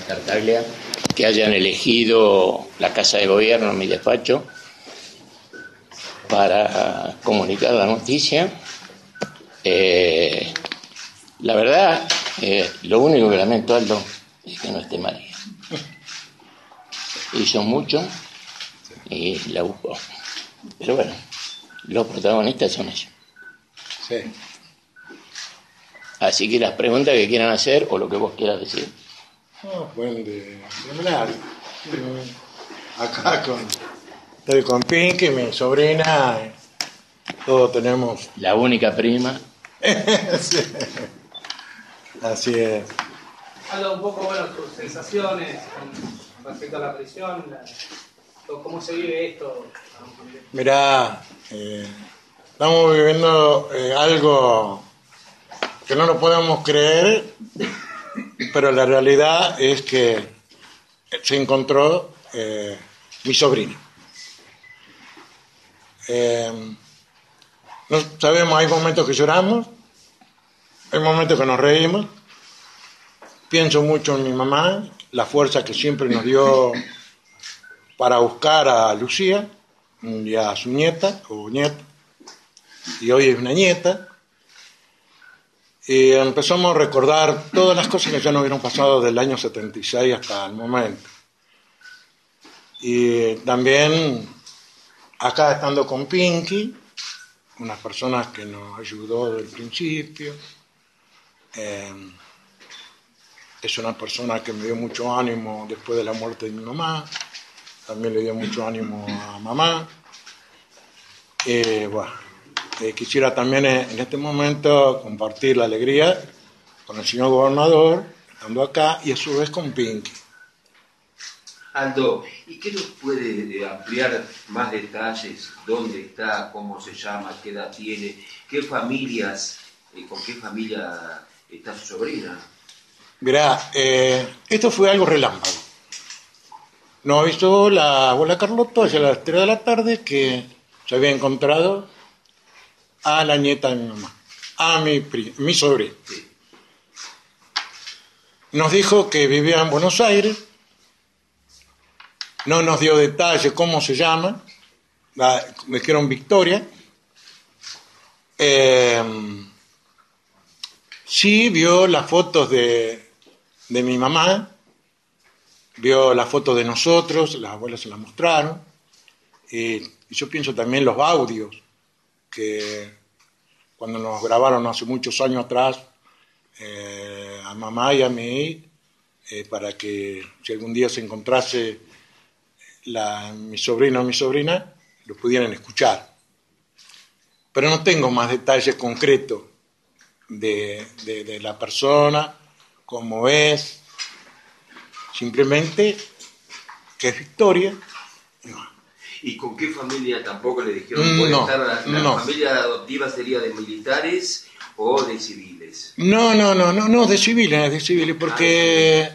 Tartaglia, que hayan elegido la Casa de Gobierno, mi despacho, para comunicar la noticia. La verdad, lo único que lamento, Aldo, es que no esté María. Hizo mucho y la buscó. Pero bueno, los protagonistas son ellos. Sí. Así que las preguntas que quieran hacer o lo que vos quieras decir. No, pueden hablar. Acá estoy con Pinky, mi sobrina, todos tenemos. La única prima. Sí. Así es. Aldo, un poco, bueno, tus sensaciones con respecto a la prisión, cómo se vive esto. Mirá, estamos viviendo algo que no lo podemos creer, pero la realidad es que se encontró mi sobrina. No sabemos, hay momentos que lloramos, hay momentos que nos reímos. Pienso mucho en mi mamá, la fuerza que siempre nos dio para buscar a Lucía y a su nieta o nieta, y hoy es una nieta. Y empezamos a recordar todas las cosas que ya nos hubieron pasado del año 76 hasta el momento. Y también acá estando con Pinky, una persona que nos ayudó desde el principio. Es una persona que me dio mucho ánimo después de la muerte de mi mamá. También le dio mucho ánimo a mamá. Quisiera también en este momento compartir la alegría con el señor gobernador, estando acá, y a su vez con Pinky. Aldo, ¿y qué nos puede ampliar más detalles? ¿Dónde está? ¿Cómo se llama? ¿Qué edad tiene? ¿Qué familias, con qué familia está su sobrina? Mirá, esto fue algo relámpago. Nos avisó la abuela Carlota hacia las 3 de la tarde que se había encontrado a la nieta de mi mamá, a mi sobrina. Sí. Nos dijo que vivía en Buenos Aires, no nos dio detalles cómo se llama, me dijeron Victoria. Sí vio las fotos de mi mamá, vio las fotos de nosotros, las abuelas se las mostraron, y yo pienso también los audios que cuando nos grabaron hace muchos años atrás a mamá y a mí, para que si algún día se encontrase mi sobrino o mi sobrina, lo pudieran escuchar. Pero no tengo más detalles concretos de la persona, cómo es, simplemente que es Victoria. ¿Y con qué familia tampoco le dijeron? ¿Puede estar la familia adoptiva sería de militares o de civiles? No, de civiles, porque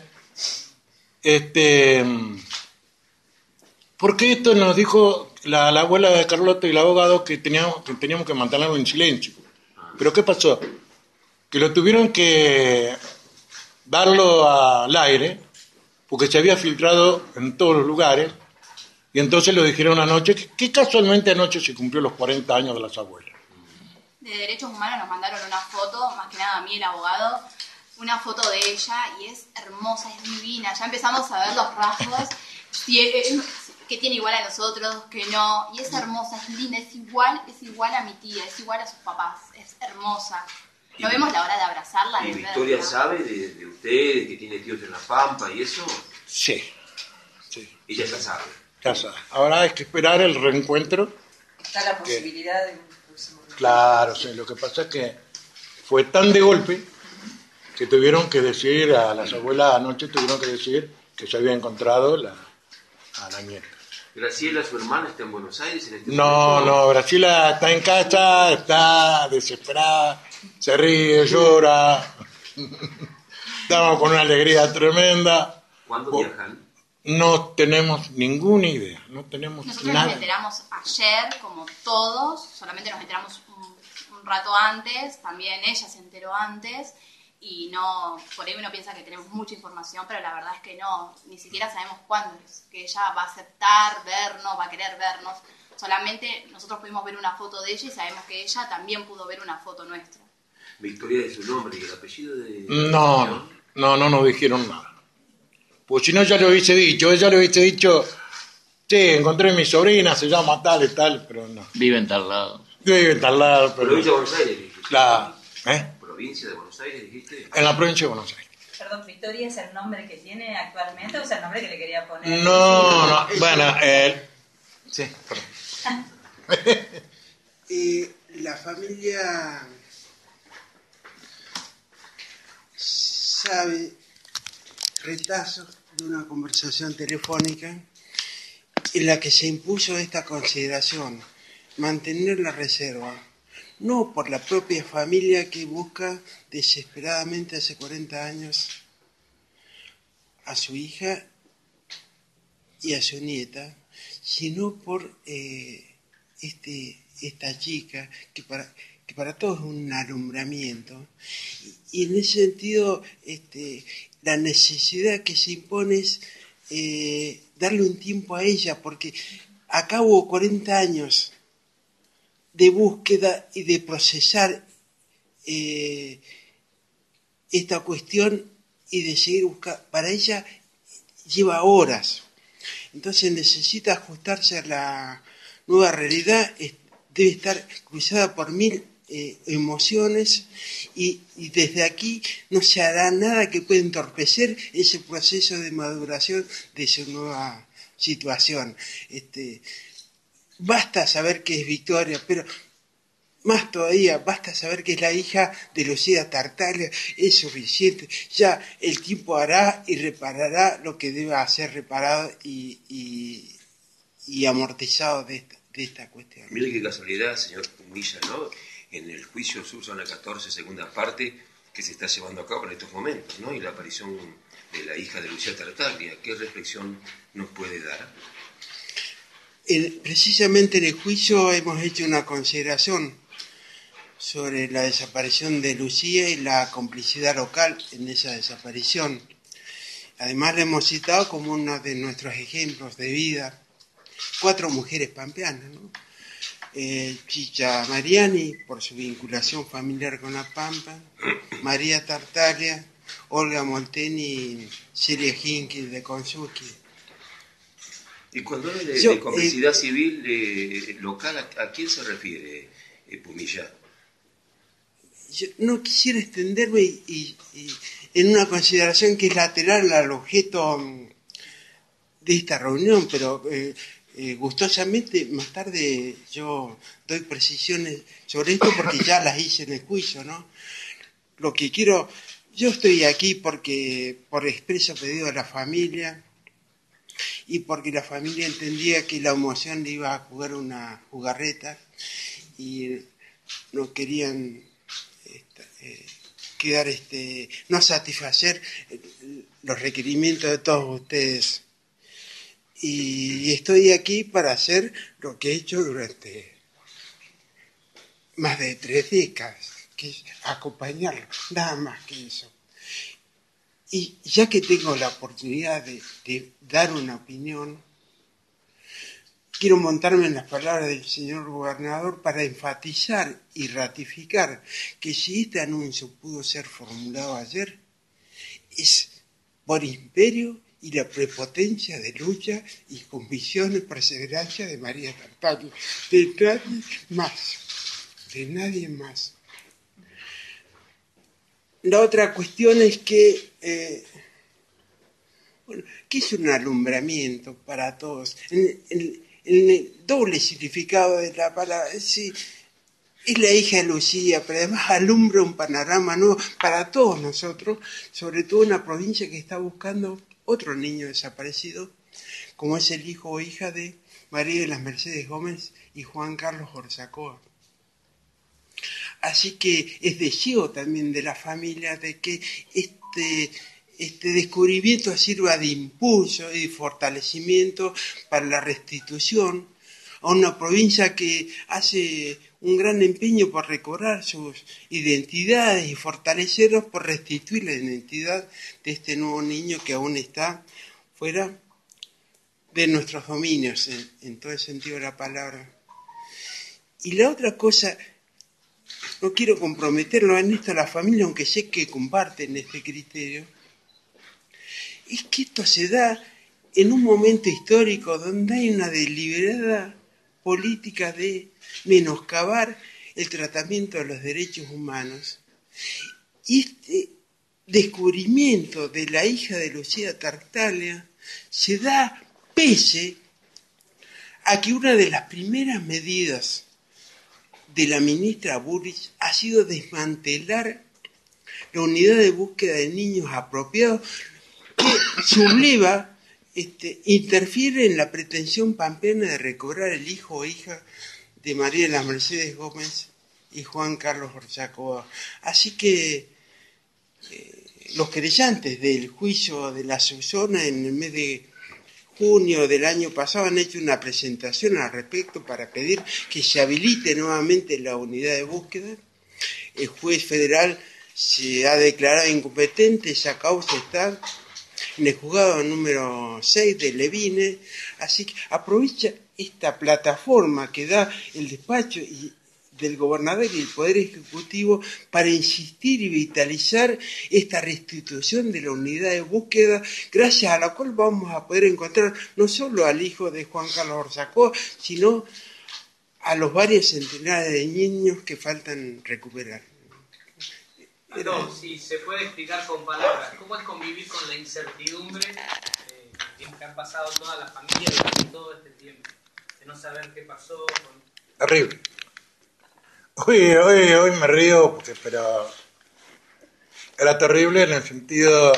porque esto nos dijo la abuela de Carlota y el abogado que teníamos que mantenerlo en silencio. Pero ¿qué pasó? Que lo tuvieron que darlo al aire, porque se había filtrado en todos los lugares, y entonces lo dijeron anoche, que casualmente anoche se cumplió los 40 años de las abuelas. De Derechos Humanos nos mandaron una foto, más que nada a mí, el abogado, una foto de ella, y es hermosa, es divina. Ya empezamos a ver los rasgos, que tiene igual a nosotros, que no, y es hermosa, es linda, es igual a mi tía, es igual a sus papás, es hermosa. No vemos la hora de abrazarla. ¿Y Victoria sabe de usted, que tiene tíos en La Pampa y eso? Sí. Ella ya sabe. Ya sabe. Ahora hay que esperar el reencuentro. Está la posibilidad de un próximo reencuentro. Claro, sí. Lo que pasa es que fue tan de golpe que tuvieron que decir, a las abuelas anoche tuvieron que decir que se había encontrado a la nieta. ¿Graciela, su hermana, está en Buenos Aires en este momento? No, Graciela está en casa, está desesperada, se ríe, llora. Estamos con una alegría tremenda. ¿Cuándo viajan? No tenemos ninguna idea, no tenemos Nosotros nada. nos enteramos ayer, como todos, solamente nos enteramos un rato antes, también ella se enteró antes, y no, por ahí uno piensa que tenemos mucha información, pero la verdad es que no, ni siquiera sabemos cuándo es, que ella va a aceptar vernos, va a querer vernos. Solamente nosotros pudimos ver una foto de ella y sabemos que ella también pudo ver una foto nuestra. Victoria es su nombre y el apellido de... No nos dijeron nada. Pues si no ya lo hubiese dicho, ella le hubiese dicho, che, encontré a mi sobrina, se llama tal y tal, pero no. Vive en tal lado. Vive en tal lado, pero... Provincia de Buenos Aires, dijiste. Claro, Provincia de Buenos Aires, dijiste. en la provincia de Buenos Aires. Perdón, ¿Victoria es el nombre que tiene actualmente o es el nombre que le quería poner? No, bueno, sí, perdón. La familia sabe retazos de una conversación telefónica en la que se impuso esta consideración, mantener la reserva, no por la propia familia que busca desesperadamente hace 40 años a su hija y a su nieta, sino por esta chica que para todos es un alumbramiento, y en ese sentido la necesidad que se impone es darle un tiempo a ella, porque acabo 40 años de búsqueda y de procesar esta cuestión y de seguir buscando. Para ella lleva horas, entonces necesita ajustarse a la nueva realidad, debe estar cruzada por 1000 emociones y desde aquí no se hará nada que pueda entorpecer ese proceso de maduración de su nueva situación. Basta saber que es Victoria, pero más todavía, basta saber que es la hija de Lucía Tartaglia, es suficiente. Ya el tiempo hará y reparará lo que deba ser reparado y amortizado de esta cuestión. Mire qué casualidad, señor Pumilla, ¿no? En el juicio Subzona 14, segunda parte, que se está llevando a cabo en estos momentos, ¿no? Y la aparición de la hija de Lucía Tartaglia, ¿qué reflexión nos puede dar? Precisamente en el juicio hemos hecho una consideración sobre la desaparición de Lucía y la complicidad local en esa desaparición. Además le hemos citado como uno de nuestros ejemplos de vida 4 mujeres pampeanas, ¿no? Chicha Mariani, por su vinculación familiar con la Pampa, María Tartaglia, Olga Molteni y Celia Hinkins de Consuski. Y cuando habla de complicidad civil local, ¿a quién se refiere, Pumilla? Yo no quisiera extenderme y en una consideración que es lateral al objeto de esta reunión, pero gustosamente más tarde yo doy precisiones sobre esto porque ya las hice en el juicio, ¿no? Lo que quiero, yo estoy aquí porque por expreso pedido de la familia y porque la familia entendía que la emoción le iba a jugar una jugarreta y no querían no satisfacer los requerimientos de todos ustedes. Y estoy aquí para hacer lo que he hecho durante más de 3 décadas, que es acompañarlo, nada más que eso. Y ya que tengo la oportunidad de dar una opinión, quiero montarme en las palabras del señor gobernador para enfatizar y ratificar que si este anuncio pudo ser formulado ayer, es por imperio y la prepotencia de lucha y convicción y perseverancia de María Tartaglia, de nadie más. La otra cuestión es que, ¿qué es un alumbramiento para todos? En el doble significado de la palabra, sí, es la hija de Lucía, pero además alumbra un panorama nuevo para todos nosotros, sobre todo en una provincia que está buscando otro niño desaparecido, como es el hijo o hija de María de las Mercedes Gómez y Juan Carlos Orzacoa. Así que es deseo también de la familia de que este descubrimiento sirva de impulso y de fortalecimiento para la restitución, a una provincia que hace un gran empeño por recobrar sus identidades y fortalecerlos por restituir la identidad de este nuevo niño que aún está fuera de nuestros dominios, en todo el sentido de la palabra. Y la otra cosa, no quiero comprometerlo en esto a la familia, aunque sé que comparten este criterio, es que esto se da en un momento histórico donde hay una deliberada política de menoscabar el tratamiento de los derechos humanos. Y este descubrimiento de la hija de Lucía Tartaglia se da pese a que una de las primeras medidas de la ministra Bullrich ha sido desmantelar la unidad de búsqueda de niños apropiados que subleva, interfiere en la pretensión pampeana de recobrar el hijo o hija de María de las Mercedes Gómez y Juan Carlos Orzacoa. Así que los querellantes del juicio de la Susana en el mes de junio del año pasado han hecho una presentación al respecto para pedir que se habilite nuevamente la unidad de búsqueda. El juez federal se ha declarado incompetente, esa causa está en el juzgado número 6 de Levine, así que aprovecha esta plataforma que da el despacho del gobernador y el Poder Ejecutivo para insistir y vitalizar esta restitución de la unidad de búsqueda, gracias a la cual vamos a poder encontrar no solo al hijo de Juan Carlos Orzacoa, sino a los varios centenares de niños que faltan recuperar. No, si se puede explicar con palabras, ¿cómo es convivir con la incertidumbre que han pasado todas las familias durante todo este tiempo? De no saber qué pasó. Terrible. Hoy me río, pero era terrible en el sentido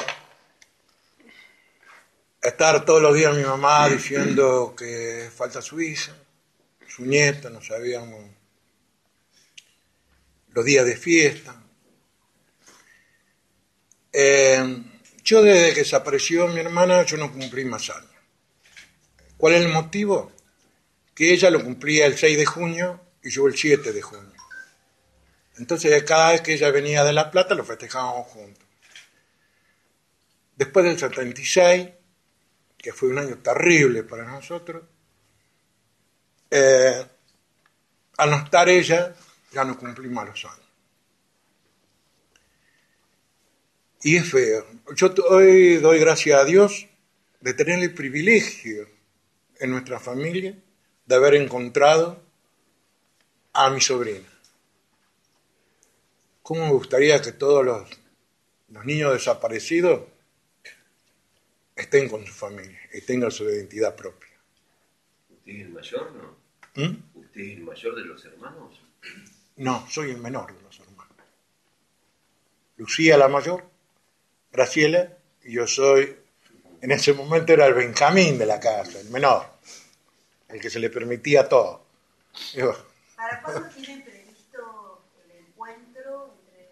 de estar todos los días mi mamá diciendo que falta su hija, su nieta, no sabíamos los días de fiesta. Yo desde que desapareció mi hermana, yo no cumplí más años. ¿Cuál es el motivo? Que ella lo cumplía el 6 de junio y yo el 7 de junio. Entonces cada vez que ella venía de La Plata lo festejábamos juntos. Después del 76, que fue un año terrible para nosotros, al no estar ella, ya no cumplimos los años. Y es feo. Yo hoy doy gracias a Dios de tener el privilegio en nuestra familia de haber encontrado a mi sobrina. ¿Cómo me gustaría que todos los niños desaparecidos estén con su familia y tengan su identidad propia? ¿Usted es el mayor, no? ¿Usted es el mayor de los hermanos? No, soy el menor de los hermanos. Lucía la mayor, Graciela, y yo soy, en ese momento era el Benjamín de la casa, el menor, el que se le permitía todo. ¿Para cuándo tienen previsto el encuentro entre...?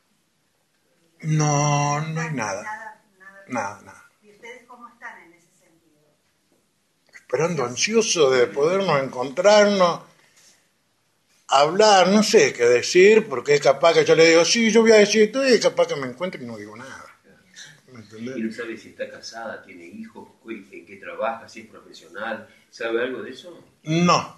No hay nada. Nada. ¿Y ustedes cómo están en ese sentido? Esperando ansioso de podernos encontrarnos, hablar, no sé qué decir, porque es capaz que yo le digo, sí, yo voy a decir esto, y es capaz que me encuentre y no digo nada. ¿Me entendés? ¿Y no sabe si está casada, tiene hijos, en qué trabaja, si es profesional? ¿Sabe algo de eso? No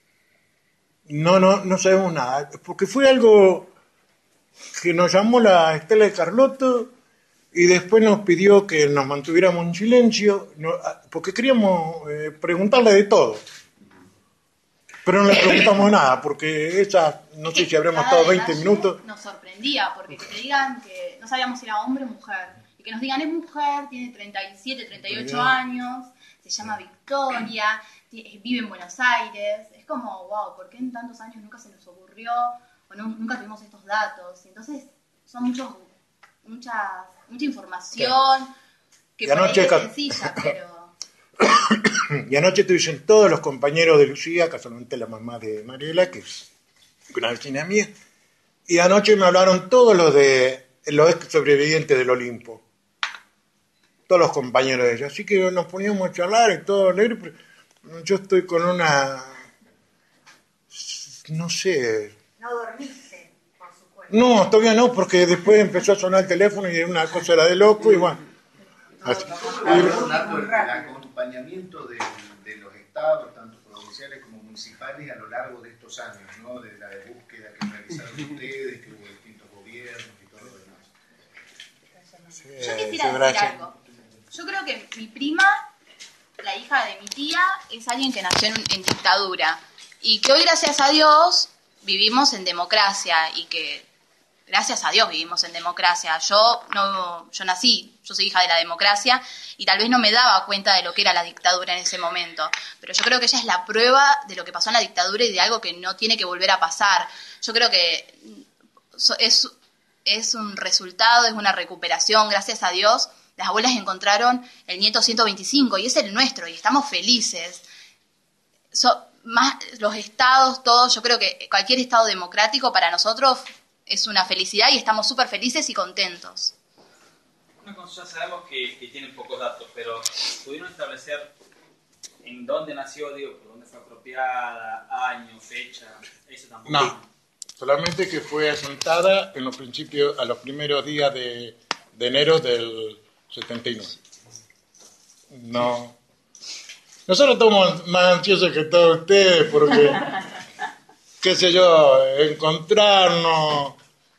sabemos nada, porque fue algo que nos llamó la Estela de Carlotto y después nos pidió que nos mantuviéramos en silencio, porque queríamos preguntarle de todo. Pero no le preguntamos nada, porque ella, no sé si habremos estado 20 minutos. Nos sorprendía, porque que te digan que no sabíamos si era hombre o mujer. Y que nos digan, es mujer, tiene 37, 38 años, se llama Victoria, vive en Buenos Aires. Es como, wow, ¿por qué en tantos años nunca se nos ocurrió o nunca tuvimos estos datos? Y entonces son mucha información que por ahí es sencilla, pero... Y anoche estuvieron todos los compañeros de Lucía, casualmente la mamá de Mariela, que es una vecina mía, y anoche me hablaron todos los ex sobrevivientes del Olimpo, todos los compañeros de ella, así que nos poníamos a charlar y todo alegre, pero yo estoy con una No sé. No dormiste por su cuenta. No, todavía no, porque después empezó a sonar el teléfono y una cosa era de loco y bueno. Así. El acompañamiento de los estados, tanto provinciales como municipales, a lo largo de estos años, ¿no? De la búsqueda que realizaron ustedes, que hubo distintos gobiernos y todo lo demás. Yo quisiera decir algo. Yo creo que mi prima, la hija de mi tía, es alguien que nació en dictadura y que hoy, gracias a Dios, vivimos en democracia y que gracias a Dios vivimos en democracia. Yo nací, yo soy hija de la democracia y tal vez no me daba cuenta de lo que era la dictadura en ese momento. Pero yo creo que ella es la prueba de lo que pasó en la dictadura y de algo que no tiene que volver a pasar. Yo creo que es un resultado, es una recuperación, gracias a Dios. Las abuelas encontraron el nieto 125 y es el nuestro y estamos felices. Más los estados, todos, yo creo que cualquier estado democrático para nosotros es una felicidad y estamos súper felices y contentos. Una cosa, ya sabemos que tienen pocos datos, pero ¿pudieron establecer en dónde nació, por dónde fue apropiada, año, fecha? Eso tampoco. No, solamente que fue asentada en los principios, a los primeros días de enero del 79. No. Nosotros estamos más ansiosos que todos ustedes porque, qué sé yo, encontrarnos,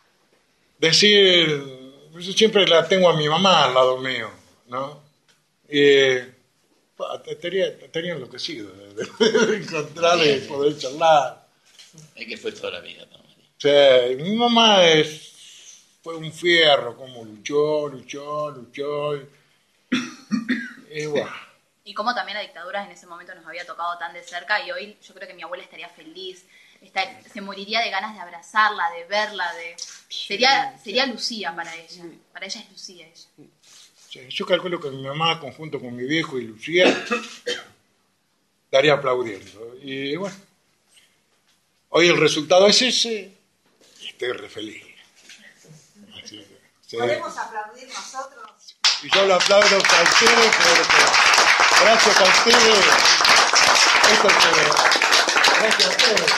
decir, yo siempre la tengo a mi mamá al lado mío, ¿no? Y estaría enloquecido de encontrarla y poder charlar. Es que fue toda la vida, ¿no? Sí, mi mamá fue un fierro, como luchó, y bueno. Y como también la dictadura en ese momento nos había tocado tan de cerca y hoy yo creo que mi abuela estaría feliz, se moriría de ganas de abrazarla, de verla, sería Lucía para ella es Lucía ella. Sí, yo calculo que mi mamá, conjunto con mi viejo y Lucía, estaría aplaudiendo. Y bueno, hoy el resultado es ese y estoy re feliz. Así que, sí. ¿Podemos aplaudir nosotros? Y yo lo aplaudo a ustedes, gracias a ustedes. Gracias a ustedes.